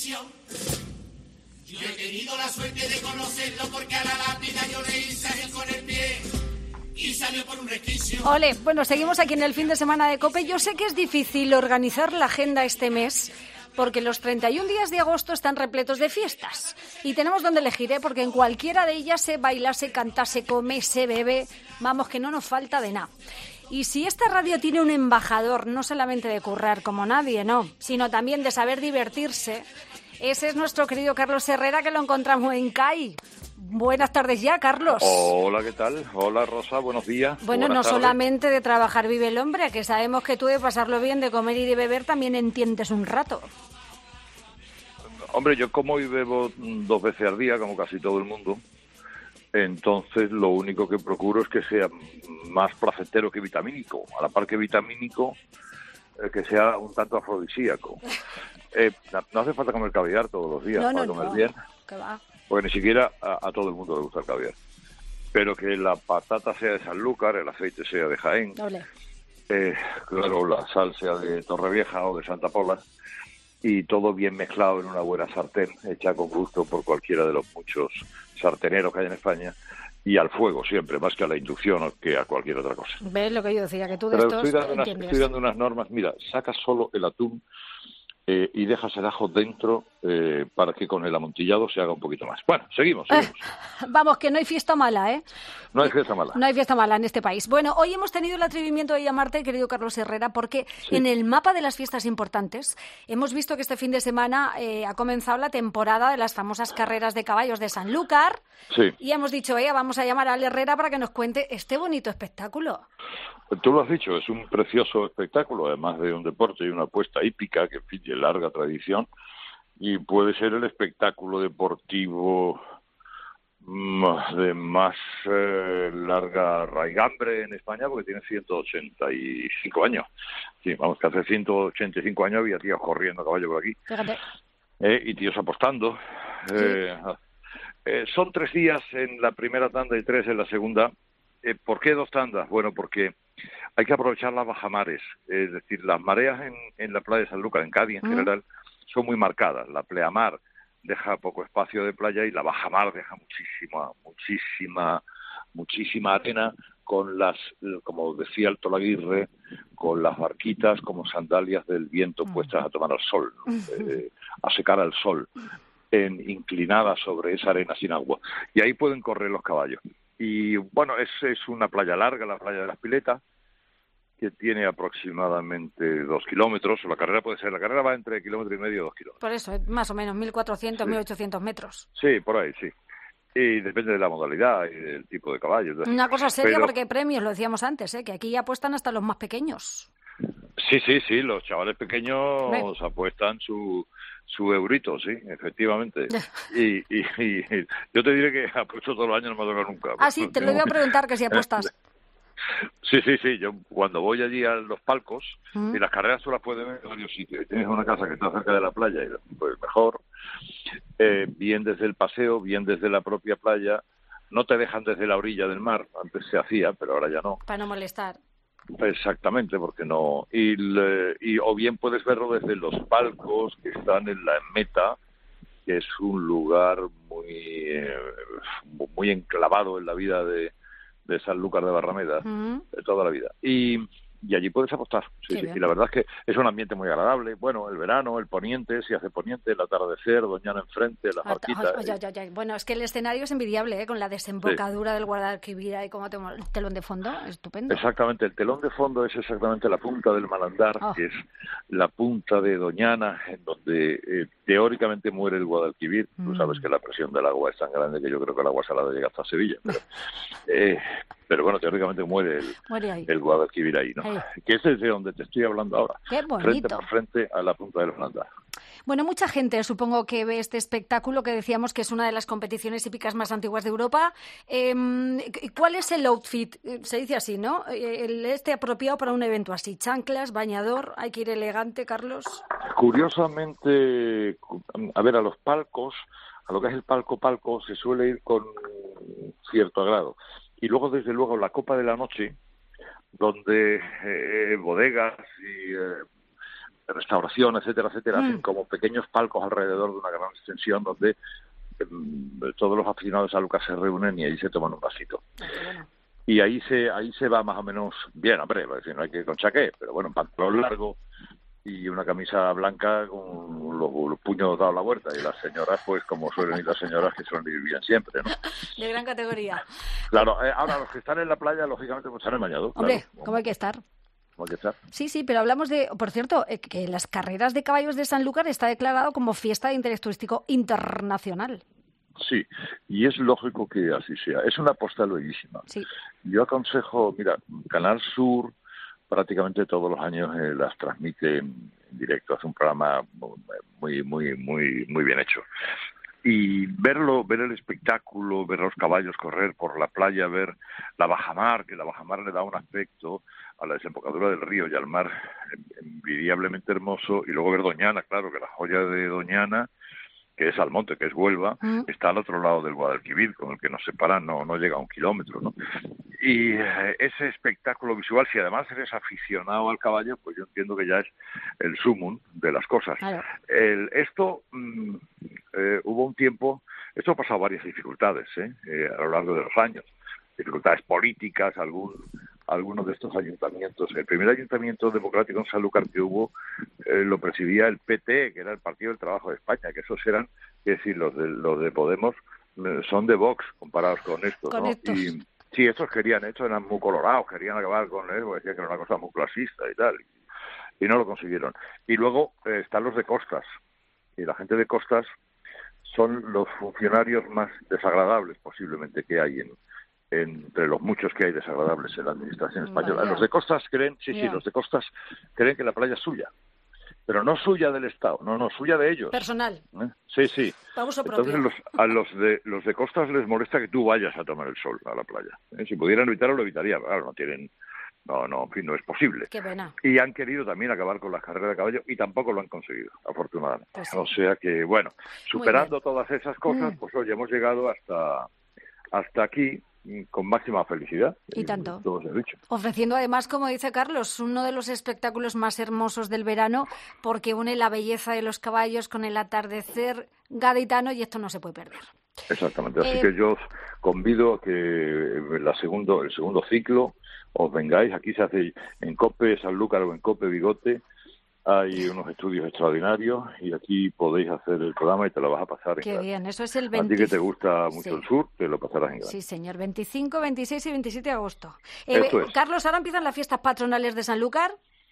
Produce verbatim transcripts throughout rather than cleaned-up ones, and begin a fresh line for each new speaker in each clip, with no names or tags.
televisión. Yo he tenido la suerte de conocerlo porque a la lápida yo le hice él con el pie y salió por un resquicio.
Ole, bueno, seguimos aquí en el fin de semana de COPE. Yo sé que es difícil organizar la agenda este mes porque los treinta y un días de agosto están repletos de fiestas y tenemos donde elegir, ¿eh? Porque en cualquiera de ellas se baila, se canta, se come, se bebe, vamos, que no nos falta de nada. Y si esta radio tiene un embajador, no solamente de currar como nadie, no, sino también de saber divertirse, ese es nuestro querido Carlos Herrera, que lo encontramos en C A I. Buenas tardes ya, Carlos.
Hola, ¿qué tal? Hola, Rosa, buenos días.
Bueno,
Buenas
no
tardes.
solamente de trabajar vive el hombre, que sabemos que tú de pasarlo bien, de comer y de beber también entiendes un rato.
Hombre, yo como y bebo dos veces al día, como casi todo el mundo. Entonces, lo único que procuro es que sea más placentero que vitamínico. A la par que vitamínico, eh, que sea un tanto afrodisíaco. Eh, no hace falta comer caviar todos los días
No, no,
para comer
no.
bien.
¿Qué va?
Porque ni siquiera a, a todo el mundo le gusta el caviar. Pero que la patata sea de Sanlúcar, el aceite sea de Jaén,
Doble.
eh, claro, la sal sea de Torrevieja o de Santa Pola, y todo bien mezclado en una buena sartén, hecha con gusto por cualquiera de los muchos sarteneros que hay en España, y al fuego siempre, más que a la inducción o que a cualquier otra cosa.
¿Ves lo que yo decía? Que tú de
Pero
estos
estoy dando, unas,
entiendes.
estoy dando unas normas. Mira, sacas solo el atún eh, y dejas el ajo dentro eh, para que con el amontillado se haga un poquito más. Bueno, seguimos, seguimos.
Eh, vamos, que no hay fiesta mala, ¿eh?
No hay fiesta mala.
No hay fiesta mala en este país. Bueno, hoy hemos tenido el atrevimiento de llamarte, querido Carlos Herrera, porque
Sí.
en el mapa de las fiestas importantes hemos visto que este fin de semana eh, ha comenzado la temporada de las famosas carreras de caballos de Sanlúcar.
Sí.
Y hemos dicho, eh, vamos a llamar a Ale Herrera para que nos cuente este bonito espectáculo.
Tú lo has dicho, es un precioso espectáculo, además de un deporte y una apuesta hípica que en fin, de larga tradición, y puede ser el espectáculo deportivo mm, de más eh, larga raigambre en España, porque tiene ciento ochenta y cinco años. Sí, vamos, que hace ciento ochenta y cinco años había tíos corriendo a caballo por aquí,
Fíjate.
eh, y tíos apostando. Eh, eh, son tres días en la primera tanda y tres en la segunda. Eh, ¿Por qué dos tandas? Bueno, porque hay que aprovechar las bajamares, es decir, las mareas en, en la playa de Sanlúcar, en Cádiz en
Mm.
general, son muy marcadas. La pleamar deja poco espacio de playa y la bajamar deja muchísima, muchísima, muchísima arena, con las, como decía el Tolaguirre, con las barquitas como sandalias del viento puestas a tomar al sol, ¿no? eh, a secar al sol, en, inclinadas sobre esa arena sin agua. Y ahí pueden correr los caballos. Y bueno, es, es una playa larga, la playa de las Piletas, que tiene aproximadamente dos kilómetros. La carrera puede ser, la carrera va entre kilómetro y medio y dos kilómetros.
Por eso, más o menos, mil cuatrocientos,
Sí.
mil ochocientos metros.
Sí, por ahí, sí. Y depende de la modalidad y del tipo de caballo. Entonces,
Una cosa seria,
pero-
porque hay premios, lo decíamos antes, ¿eh? Que aquí ya apuestan hasta los más pequeños.
Sí, sí, sí, los chavales pequeños
Ve.
apuestan su su eurito, sí, efectivamente. Y, y, y yo te diré que apuesto todos los años, no me toca nunca.
Ah, sí, te lo iba a preguntar, que si apuestas.
Sí, sí, sí. Yo cuando voy allí a los palcos,
Mm.
y las carreras tú las puedes ver en varios sitios. Y tienes una casa que está cerca de la playa, y pues mejor, eh, bien desde el paseo, bien desde la propia playa. No te dejan desde la orilla del mar, antes se hacía, pero ahora ya no.
Para no molestar.
Exactamente, porque no. Y, le- y o bien puedes verlo desde los palcos que están en la meta, que es un lugar muy eh, muy enclavado en la vida de, de Sanlúcar de Barrameda,
Mm.
de toda la vida. Y, y allí puedes apostar. Sí,
Qué
sí.
bien.
Y la verdad es que es un ambiente muy agradable. Bueno, el verano, el poniente, si hace poniente, el atardecer, Doñana enfrente, las
Ay,
barquitas.
ay, ay, ay, ay. Bueno, es que el escenario es envidiable, ¿eh? Con la desembocadura del Guadalquivir y como el telón de fondo, estupendo.
Exactamente, el telón de fondo es exactamente la punta del Malandar,
Oh.
que es la punta de Doñana, en donde eh, teóricamente muere el Guadalquivir.
Mm.
Tú sabes que la presión del agua es tan grande que yo creo que el agua salada llega hasta Sevilla. Pero, eh, pero bueno, teóricamente muere el,
Muere ahí.
el Guadalquivir ahí, ¿no?
Ahí.
Que es desde donde te estoy hablando ahora.
Qué
Frente
bonito.
por frente a la punta del Malandar.
Bueno, mucha gente supongo que ve este espectáculo, que decíamos que es una de las competiciones hípicas más antiguas de Europa. Eh, ¿Cuál es el outfit? Se dice así, ¿no? El este apropiado para un evento así. Chanclas, bañador, hay que ir elegante, Carlos.
Curiosamente, a ver, a los palcos, a lo que es el palco-palco, se suele ir con cierto agrado. Y luego, desde luego, la copa de la noche, donde eh, bodegas y eh, restauración, etcétera, etcétera,
Mm.
hacen como pequeños palcos alrededor de una gran extensión donde eh, todos los aficionados a Sanlúcar se reúnen y ahí se toman un vasito.
Ah, qué bueno.
Y ahí se ahí se va más o menos bien, hombre, no hay que ir con chaqué, pero bueno, un pantalón largo y una camisa blanca con los, los puños dados a la vuelta, y las señoras, pues como suelen ir las señoras, que suelen ir bien siempre, ¿no?
De gran categoría.
Claro, eh, ahora los que están en la playa, lógicamente, pues están en bañador.
Hombre,
claro,
¿cómo hay que estar?
¿Cómo hay que estar?
Sí, sí, pero hablamos de, por cierto, eh, que las carreras de caballos de Sanlúcar está declarado como fiesta de interés turístico internacional.
Sí, y es lógico que así sea. Es una postal bellísima.
Sí.
Yo aconsejo, mira, Canal Sur prácticamente todos los años eh, las transmite en directo, hace un programa muy, muy, muy, muy bien hecho. Y verlo, ver el espectáculo, ver los caballos correr por la playa, ver la bajamar, que la bajamar le da un aspecto a la desembocadura del río y al mar envidiablemente hermoso, y luego ver Doñana, claro, que la joya de Doñana, que es Almonte, que es Huelva, mm. está al otro lado del Guadalquivir, con el que nos separan, no, no llega a un kilómetro, ¿no? Y eh, ese espectáculo visual, si además eres aficionado al caballo, pues yo entiendo que ya es el sumum de las cosas. Claro. El, esto, mm, eh, hubo un tiempo, esto ha pasado varias dificultades, ¿eh? Eh, a lo largo de los años, dificultades políticas, algún algunos de estos ayuntamientos. El primer ayuntamiento democrático en Sanlúcar que hubo eh, lo presidía el P T, que era el Partido del Trabajo de España, que esos eran, es decir, los de, los de Podemos eh, son de Vox comparados con estos,
con
¿no?
estos.
Y sí, estos querían, estos eran muy colorados, querían acabar con él, porque decían que era una cosa muy clasista y tal, y, y no lo consiguieron. Y luego eh, están los de Costas, y la gente de Costas son los funcionarios más desagradables posiblemente que hay en entre los muchos que hay desagradables en la administración española. Vaya. Los de Costas creen, sí, yeah. sí, los de Costas creen que la playa es suya, pero no suya del Estado, no, no, suya de ellos.
Personal.
¿Eh? Sí, sí.
Pauso
Entonces los, a los de los de Costas les molesta que tú vayas a tomar el sol a la playa. ¿Eh? Si pudieran evitarlo, lo evitarían. Claro, no tienen, no, no, en fin, no es posible.
Qué pena.
Y han querido también acabar con las carreras de caballo y tampoco lo han conseguido, afortunadamente. Pues sí. O sea que, bueno, superando todas esas cosas, mm. pues hoy hemos llegado hasta hasta aquí, con máxima felicidad.
Y tanto.
Todo se ha dicho.
Ofreciendo además, como dice Carlos, uno de los espectáculos más hermosos del verano, porque une la belleza de los caballos con el atardecer gaditano, y esto no se puede perder.
Exactamente. Así
eh...
que yo os convido a que la segundo, el segundo ciclo os vengáis. Aquí se hace en COPE Sanlúcar o en COPE Bigote. Hay unos estudios extraordinarios y aquí podéis hacer el programa y te lo vas a pasar en
Qué
grande.
bien, eso es el veinte...
A ti que te gusta mucho
sí.
el sur, te lo pasarás en grande.
Sí, señor, veinticinco, veintiséis y veintisiete de agosto. Eh,
Esto es.
Carlos, ¿ahora empiezan las fiestas patronales de Sanlúcar?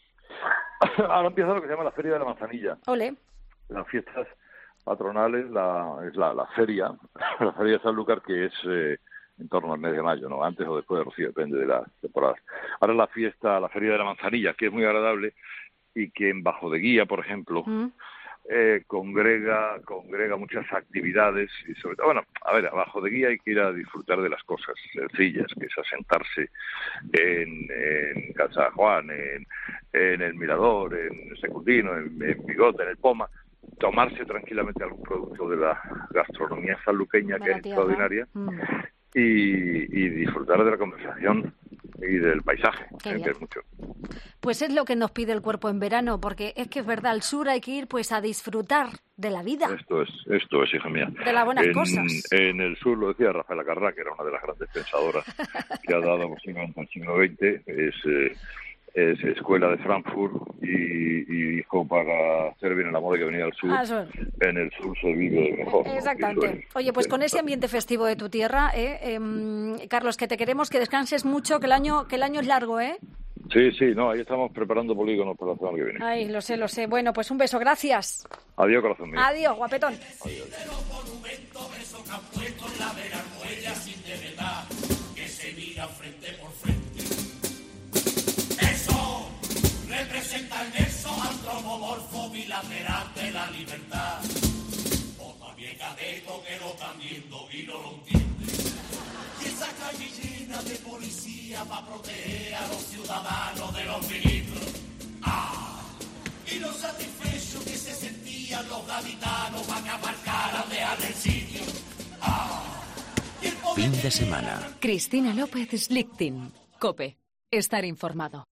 Ahora empieza lo que se llama la Feria de la Manzanilla.
Ole.
Las fiestas patronales la, es la, la feria, la Feria de Sanlúcar, que es eh, en torno al mes de mayo, ¿no? Antes o después de Rocío, depende de las temporadas. Ahora la fiesta, la Feria de la Manzanilla, que es muy agradable, y que en Bajo de Guía, por ejemplo, mm. eh, congrega congrega muchas actividades y sobre todo, bueno, a ver, a Bajo de Guía hay que ir a disfrutar de las cosas sencillas, que es asentarse en, en Casa Juan, en, en el Mirador, en Secundino, en, en Bigote, en el Poma, tomarse tranquilamente algún producto de la gastronomía sanluqueña, que es extraordinaria, mm. y, y disfrutar de la conversación y del paisaje, que es mucho.
Pues es lo que nos pide el cuerpo en verano, porque es que es verdad, al sur hay que ir pues a disfrutar de la vida.
Esto es, esto es, hija mía.
De las buenas
en,
cosas.
En el sur, lo decía Rafael Acarrá, que era una de las grandes pensadoras que ha dado posiblemente el siglo veinte, es, eh, es escuela de Frankfurt, y, y dijo, para hacer bien el amor hay que venir al sur.
Ah, sur.
En el sur se vive mejor.
Exactamente.
¿No?
Oye, pues con ese ambiente festivo de tu tierra, eh, eh, Carlos, que te queremos, que descanses mucho, que el año, que el año es largo, ¿eh?
Sí, sí, no, ahí estamos preparando polígonos para la semana que viene.
Ay, lo sé, lo sé. Bueno, pues un beso, gracias.
Adiós, corazón mío.
Adiós, guapetón.
Adiós.
Eso representa el nexo antropomorfo bilateral de la libertad. O también cadeto que lo están viendo y no lo entienden. Y esa calle llena de policía para proteger a los ciudadanos de los ministros. ¡Ah! Y los satisfechos que se sentían los gaditanos para que aparcaran de al sitio. ¡Ah!
Fin de semana.
Cristina López Slichting. COPE. Estar informado.